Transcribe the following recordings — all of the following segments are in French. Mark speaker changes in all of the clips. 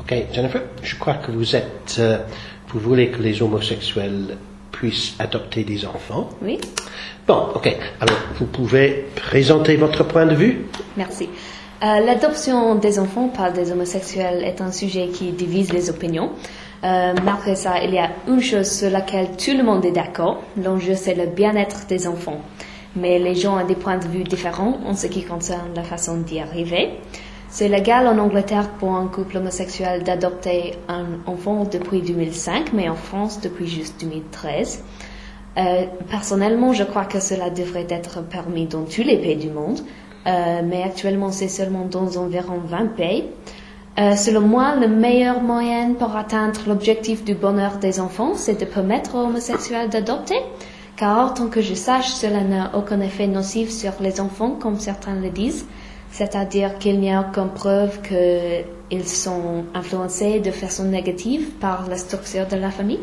Speaker 1: Ok, Jennifer, je crois que vous voulez que les homosexuels puissent adopter des enfants.
Speaker 2: Oui.
Speaker 1: Bon, ok. Alors, vous pouvez présenter votre point de vue?
Speaker 2: Merci. L'adoption des enfants par des homosexuels est un sujet qui divise les opinions. Malgré ça, il y a une chose sur laquelle tout le monde est d'accord. L'enjeu, c'est le bien-être des enfants. Mais les gens ont des points de vue différents en ce qui concerne la façon d'y arriver. C'est légal en Angleterre pour un couple homosexuel d'adopter un enfant depuis 2005, mais en France depuis juste 2013. Personnellement, je crois que cela devrait être permis dans tous les pays du monde, mais actuellement c'est seulement dans environ 20 pays. Selon moi, le meilleur moyen pour atteindre l'objectif du bonheur des enfants, c'est de permettre aux homosexuels d'adopter, car tant que je sache, cela n'a aucun effet nocif sur les enfants, comme certains le disent, c'est-à-dire qu'il n'y a aucune preuve qu'ils sont influencés de façon négative par la structure de la famille.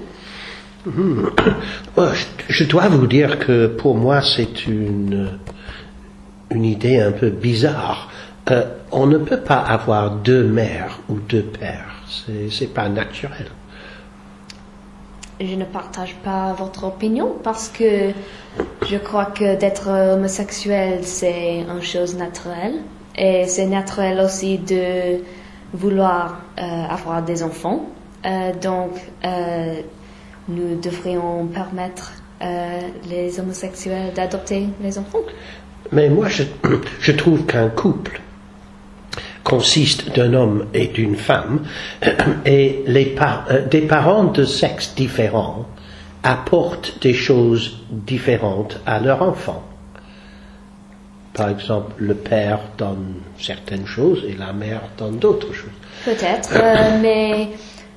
Speaker 1: Je dois vous dire que pour moi c'est une idée un peu bizarre. On ne peut pas avoir deux mères ou deux pères. C'est pas naturel.
Speaker 2: Je ne partage pas votre opinion parce que je crois que d'être homosexuel c'est une chose naturelle et c'est naturel aussi de vouloir avoir des enfants. Donc nous devrions permettre les homosexuels d'adopter les enfants.
Speaker 1: Mais moi je trouve qu'un couple consiste d'un homme et d'une femme, et des parents de sexe différents apportent des choses différentes à leur enfant. Par exemple, le père donne certaines choses et la mère donne d'autres choses.
Speaker 2: Peut-être, mais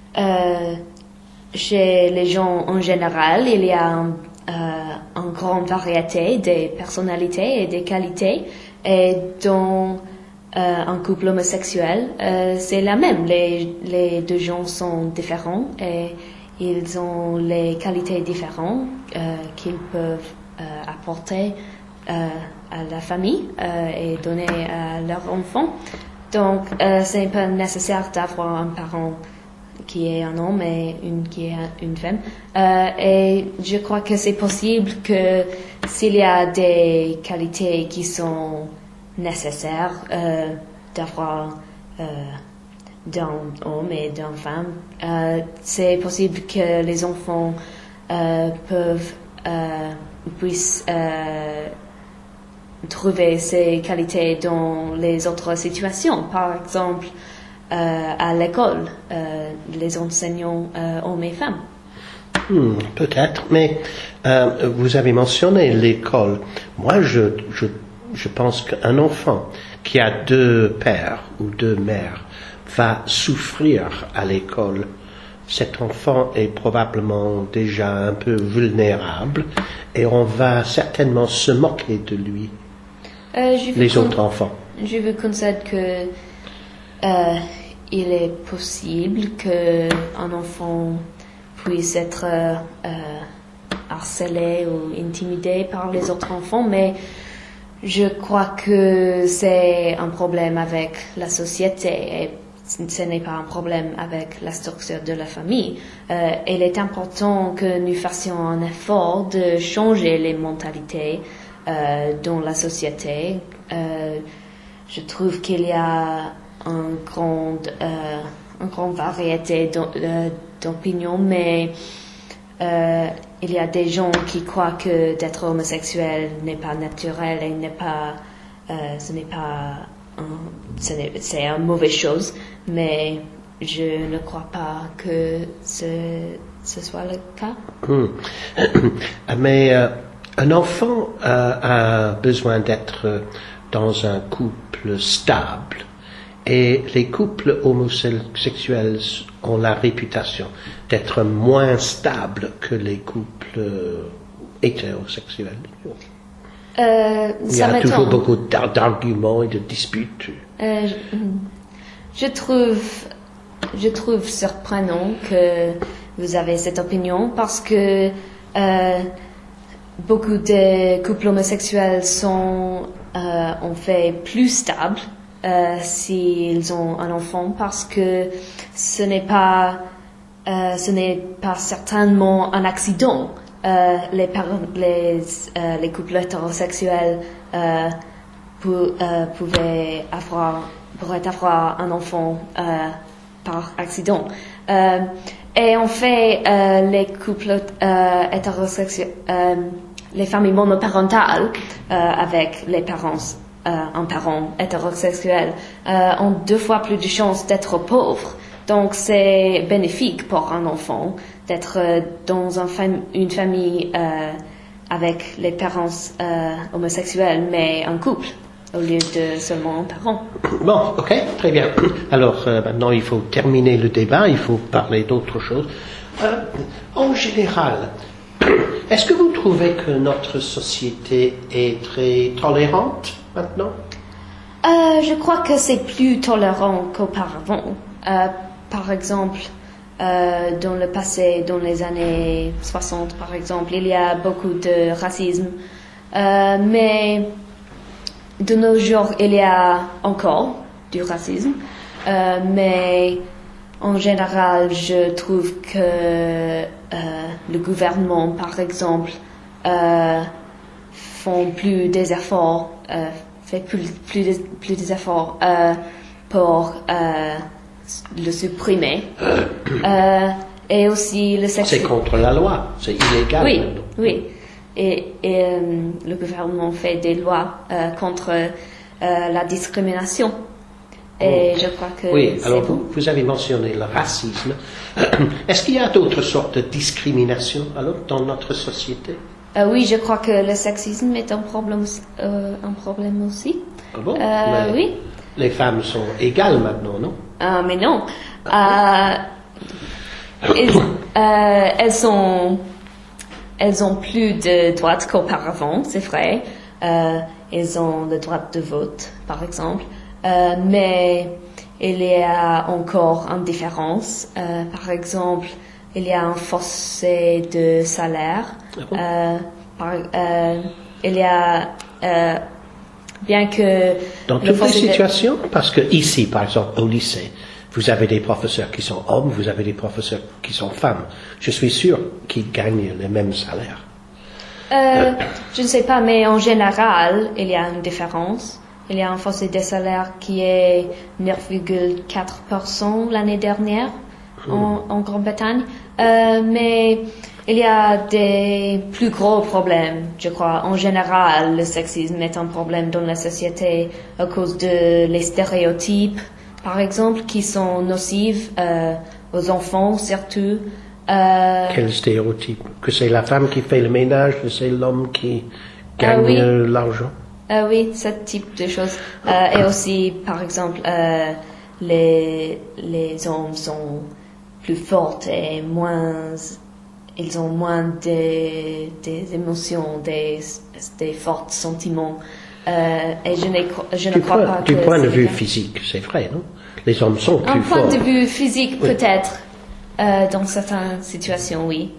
Speaker 2: chez les gens en général, il y a une grande variété des personnalités et des qualités, et dans un couple homosexuel, c'est la même. Les deux gens sont différents et ils ont les qualités différentes qu'ils peuvent apporter à la famille et donner à leur enfant. Donc, c'est pas nécessaire d'avoir un parent qui est un homme et une qui est une femme. Et je crois que c'est possible que s'il y a des qualités qui sont nécessaire d'avoir d'un homme et d'une femme. C'est possible que les enfants puissent trouver ces qualités dans les autres situations. Par exemple, à l'école, les enseignants hommes et femmes.
Speaker 1: Peut-être, mais vous avez mentionné l'école. Moi, je pense qu'un enfant qui a deux pères ou deux mères va souffrir à l'école. Cet enfant est probablement déjà un peu vulnérable et on va certainement se moquer de lui, les autres enfants.
Speaker 2: Je vous concède que il est possible qu'un enfant puisse être harcelé ou intimidé par les autres enfants, mais je crois que c'est un problème avec la société et ce n'est pas un problème avec la structure de la famille. Il est important que nous fassions un effort de changer les mentalités dans la société. Je trouve qu'il y a une grande variété d'opinions, mais il y a des gens qui croient que d'être homosexuel n'est pas naturel et c'est une mauvaise chose, mais je ne crois pas que ce soit le cas.
Speaker 1: Mais un enfant a besoin d'être dans un couple stable, et les couples homosexuels ont la réputation d'être moins stables que les couples hétérosexuels. Il y a toujours beaucoup d'arguments et de disputes.
Speaker 2: Je trouve surprenant que vous avez cette opinion parce que beaucoup de couples homosexuels sont en fait plus stables s'ils ont un enfant parce que ce n'est pas certainement un accident. Les couples hétérosexuels pourraient avoir un enfant par accident. Et en fait, les couples hétérosexuels, les familles monoparentales avec les parents, un parent hétérosexuel, ont 2 fois plus de chances d'être pauvres. Donc c'est bénéfique pour un enfant d'être dans une famille avec les parents homosexuels, mais un couple, au lieu de seulement un parent.
Speaker 1: Bon, ok, très bien. Alors maintenant il faut terminer le débat, il faut parler d'autre chose. En général, est-ce que vous trouvez que notre société est très tolérante maintenant?
Speaker 2: Je crois que c'est plus tolérant qu'auparavant. Par exemple, dans le passé, dans les années 60 par exemple, il y a beaucoup de racisme. Mais de nos jours, il y a encore du racisme. Mais en général, je trouve que le gouvernement, par exemple, font plus des efforts, fait plus des efforts pour le supprimer. Et aussi le sexe.
Speaker 1: C'est contre la loi, c'est illégal.
Speaker 2: Oui,
Speaker 1: maintenant.
Speaker 2: oui. Et le gouvernement fait des lois contre la discrimination. Et je crois que
Speaker 1: oui,
Speaker 2: c'est
Speaker 1: alors
Speaker 2: bon.
Speaker 1: vous avez mentionné le racisme. Est-ce qu'il y a d'autres sortes de discrimination alors dans notre société?
Speaker 2: Oui, je crois que le sexisme est un problème aussi.
Speaker 1: Ah bon? Mais
Speaker 2: Oui.
Speaker 1: les femmes sont égales maintenant, non?
Speaker 2: Mais non. Elles ont plus de droits qu'auparavant, c'est vrai. Elles ont le droit de vote, par exemple. Mais il y a encore une différence. Par exemple, il y a un fossé de salaire. Il y a, bien que...
Speaker 1: Dans toutes les situations, parce que ici, par exemple, au lycée, vous avez des professeurs qui sont hommes, vous avez des professeurs qui sont femmes. Je suis sûr qu'ils gagnent les mêmes salaires.
Speaker 2: Je ne sais pas, mais en général, il y a une différence. Il y a un fossé de salaire qui est 9,4% l'année dernière en Grande-Bretagne. Mais il y a des plus gros problèmes, je crois. En général, le sexisme est un problème dans la société à cause de les stéréotypes, par exemple, qui sont nocifs aux enfants, surtout.
Speaker 1: Quel stéréotype? Que c'est la femme qui fait le ménage, que c'est l'homme qui gagne
Speaker 2: oui.
Speaker 1: l'argent?
Speaker 2: Oui, ce type de choses. Et aussi, par exemple, les hommes sont plus forts et ils ont moins des émotions, des forts sentiments. Et je ne crois pas que...
Speaker 1: Du point de vue physique, c'est vrai, non? Les hommes sont plus forts.
Speaker 2: Un point de vue physique, oui. Peut-être, dans certaines situations, oui.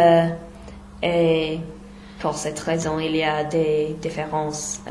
Speaker 2: Et pour cette raison, il y a des différences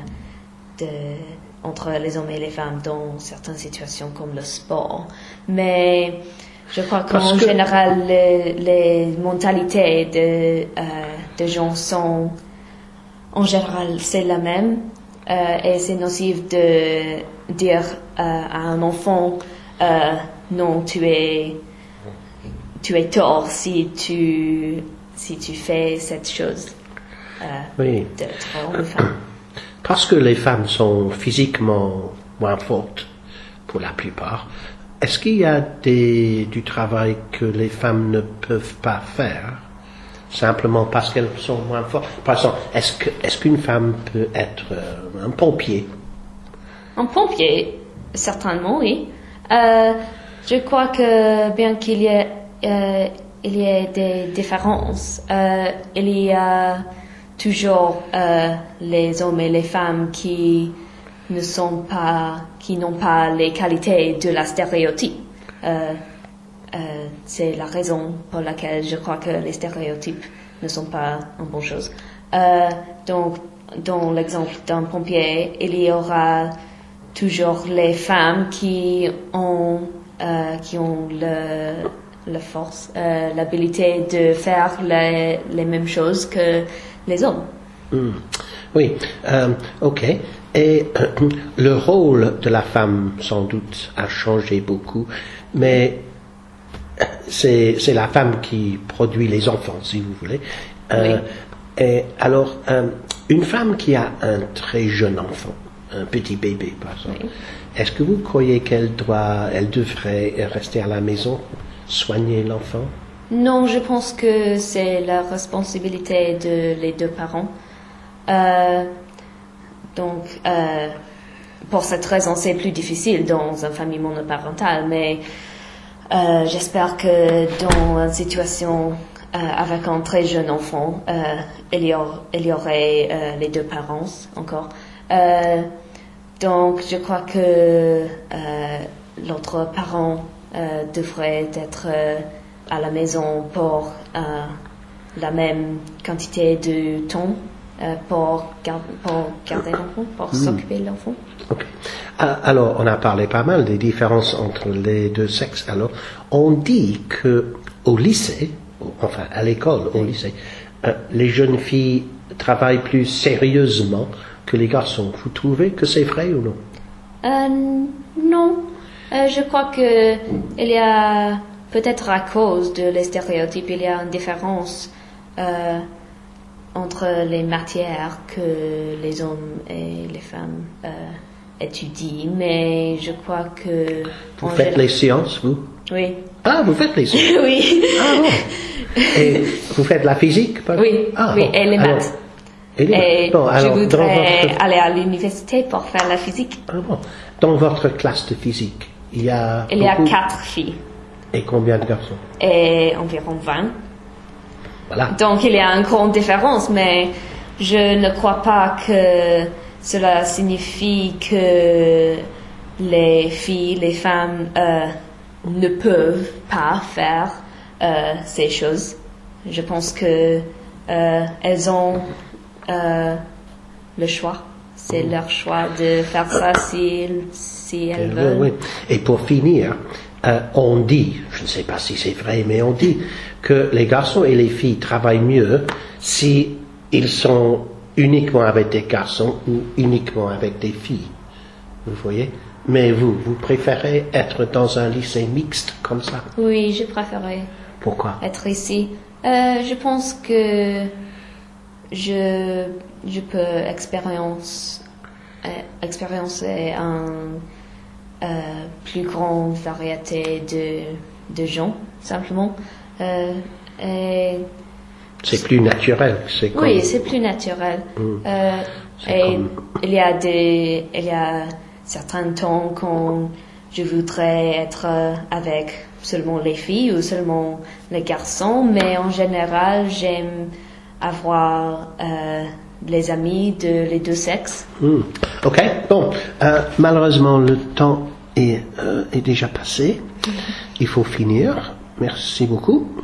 Speaker 2: entre les hommes et les femmes dans certaines situations comme le sport. Mais je crois qu'en général, les mentalités de gens sont, en général, c'est la même. Et c'est nocif de dire à un enfant, non, tu es tort si tu fais cette chose.
Speaker 1: Oui.
Speaker 2: D'être homme ou femme.
Speaker 1: Parce que les femmes sont physiquement moins fortes, pour la plupart, est-ce qu'il y a du travail que les femmes ne peuvent pas faire, simplement parce qu'elles sont moins fortes? Par exemple, est-ce qu'une femme peut être un pompier?
Speaker 2: Un pompier, certainement, oui. Je crois que bien qu'il y ait des différences, il y a toujours les hommes et les femmes qui n'ont pas les qualités de la stéréotype. C'est la raison pour laquelle je crois que les stéréotypes ne sont pas une bonne chose. Donc, dans l'exemple d'un pompier, il y aura toujours les femmes qui ont la force, l'habilité de faire les mêmes choses que les hommes.
Speaker 1: Oui, ok. Et le rôle de la femme, sans doute, a changé beaucoup, mais c'est la femme qui produit les enfants, si vous voulez.
Speaker 2: Oui.
Speaker 1: Et alors, une femme qui a un très jeune enfant, un petit bébé, par exemple,
Speaker 2: Oui.
Speaker 1: est-ce que vous croyez elle devrait rester à la maison, soigner l'enfant?
Speaker 2: Non, je pense que c'est la responsabilité de les deux parents. Donc, pour cette raison, c'est plus difficile dans une famille monoparentale, mais j'espère que dans une situation avec un très jeune enfant, il y aurait les deux parents encore. Donc, je crois que l'autre parent devrait être à la maison pour la même quantité de temps pour garder l'enfant, pour s'occuper de l'enfant.
Speaker 1: Ok. Alors, on a parlé pas mal des différences entre les deux sexes. Alors, on dit que au lycée, enfin à l'école, au lycée, les jeunes filles travaillent plus sérieusement que les garçons. Vous trouvez que c'est vrai ou non?
Speaker 2: Non. Je crois que il y a, peut-être à cause de les stéréotypes, il y a une différence entre les matières que les hommes et les femmes étudient, mais je crois que...
Speaker 1: Vous faites les sciences, vous?
Speaker 2: Oui.
Speaker 1: Ah, vous faites les sciences?
Speaker 2: Oui.
Speaker 1: Ah bon. Et vous faites la physique, pardon?
Speaker 2: Oui,
Speaker 1: Ah,
Speaker 2: oui,
Speaker 1: bon.
Speaker 2: et les maths. Et
Speaker 1: Bon,
Speaker 2: je
Speaker 1: alors,
Speaker 2: voudrais aller à l'université pour faire la physique.
Speaker 1: Ah bon. Dans votre classe de physique, il y a
Speaker 2: 4 filles
Speaker 1: Et combien de garçons?
Speaker 2: et environ 20.
Speaker 1: Voilà.
Speaker 2: Donc il y a une grande différence, mais je ne crois pas que cela signifie que les filles, les femmes ne peuvent pas faire ces choses. Je pense que elles ont le choix. C'est leur choix de faire ça si elles veulent.
Speaker 1: Oui. Et pour finir, on dit, je ne sais pas si c'est vrai, mais on dit que les garçons et les filles travaillent mieux si ils sont uniquement avec des garçons ou uniquement avec des filles. Vous voyez? Mais vous préférez être dans un lycée mixte comme ça?
Speaker 2: Oui, je préférerais
Speaker 1: Pourquoi?
Speaker 2: être ici. Je pense que je peux expérimenter une plus grande variété de gens, simplement. Et
Speaker 1: C'est plus naturel. C'est comme...
Speaker 2: oui, c'est plus naturel. Et il y a certains temps quand je voudrais être avec seulement les filles ou seulement les garçons, mais en général, j'aime avoir les amis de les deux sexes.
Speaker 1: Ok, bon, malheureusement le temps est déjà passé. Il faut finir. Merci beaucoup.